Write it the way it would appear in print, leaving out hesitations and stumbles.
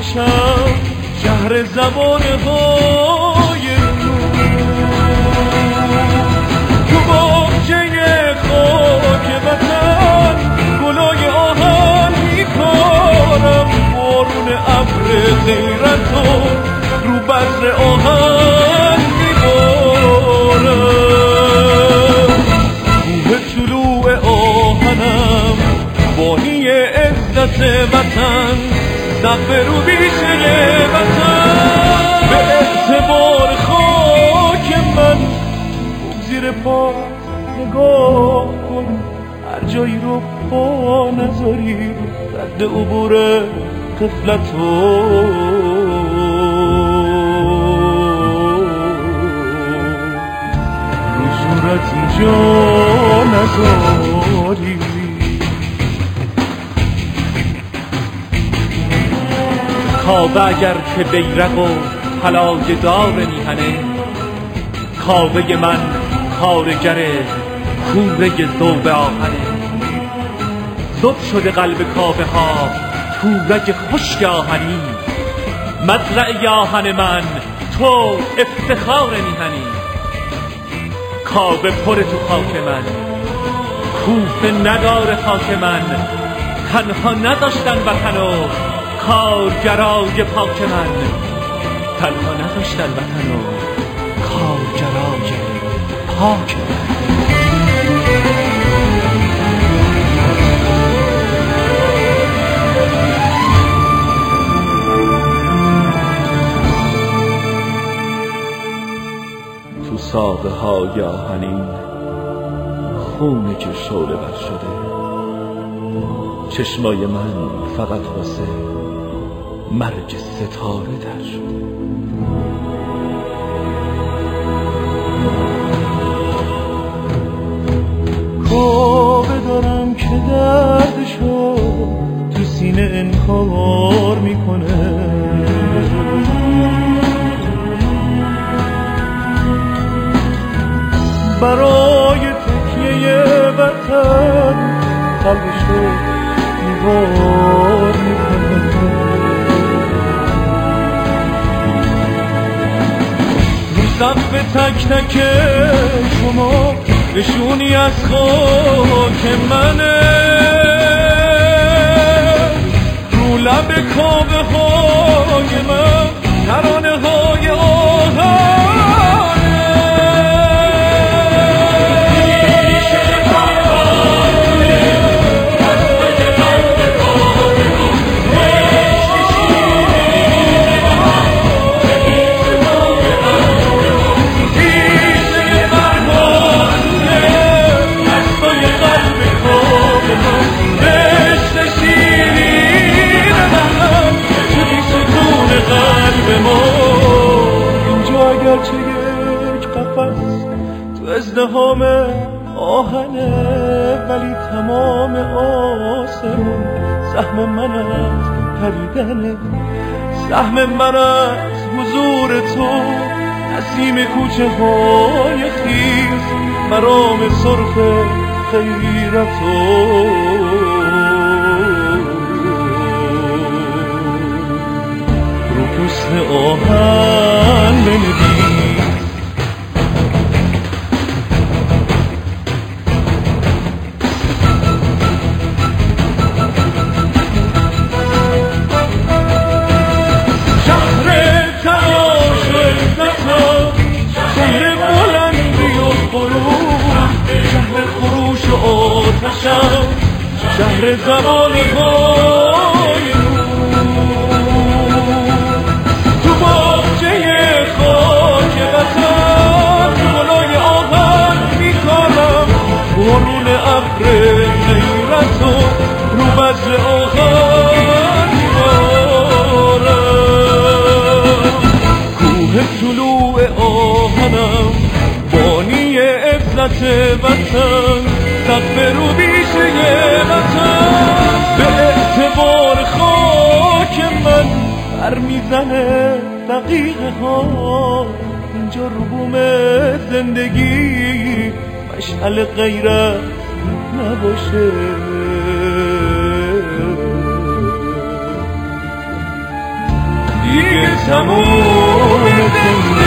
آتشم، شهر زبانه های تو باغچه خاک وطن گلای آهن میکارم، بارون ابر غیرتو رو بذر آهن میبارم. کوه طلوع آهنم بانی عزت وطن، سقف رو بیشه وطن. به اعتبار خاک من زیر پا نگاه کن، هر جایی رو پا نذاری رد عبور غفلتو. رو صورت اینجا نذاری. کعبه اگر که بیرق و پلای دار میهنه، کعبه من کارگر کوره ذوب آهنه. زد شده قلب کعبه ها تورگ خشک آهنی، مزرعه آهن من تو افتخار میهنی. کعبه پر تو خاک من، کوفه نداره خاک من، تنها نذاشتن وطنو کارگرای پاک من، تنها نذاشتن وطنو کارگرای پاک من. تو ساقه های آهنین خونه که شعله بر شده، چشمای من فقط واسه مرگ ستاره در شده. کعبه دارم که دردشو تو سینه انکار میکنه، برای تکیه وطن قلبشو دیوار میکنه. رو سقف تک تک شما نشونی از خاک منه، رو لب کعبه های من ترانه های آهنه. گرچه یک قفس تو ازدحام آهنه، ولی تمام آسمون سهم من از پریدنه، سهم من از حضور تو. نسیم کوچه های خیز مرام سرخ غیرتو. رو پوست آهن بنویس شهر تلاش عزتم، شهر بلندی و غرور، شهر خروش و آتشم، شهر زبانه های بارون ابر غیرتو رو بذر آهن میبارم. کوه طلوع آهنم بانی عزت وطن، سقف رو بیشه وطن. به اعتبار خاک من بر میزنه دقیقه ها، اینجا رو بوم زندگی مشعل غیرت نباشه. تموم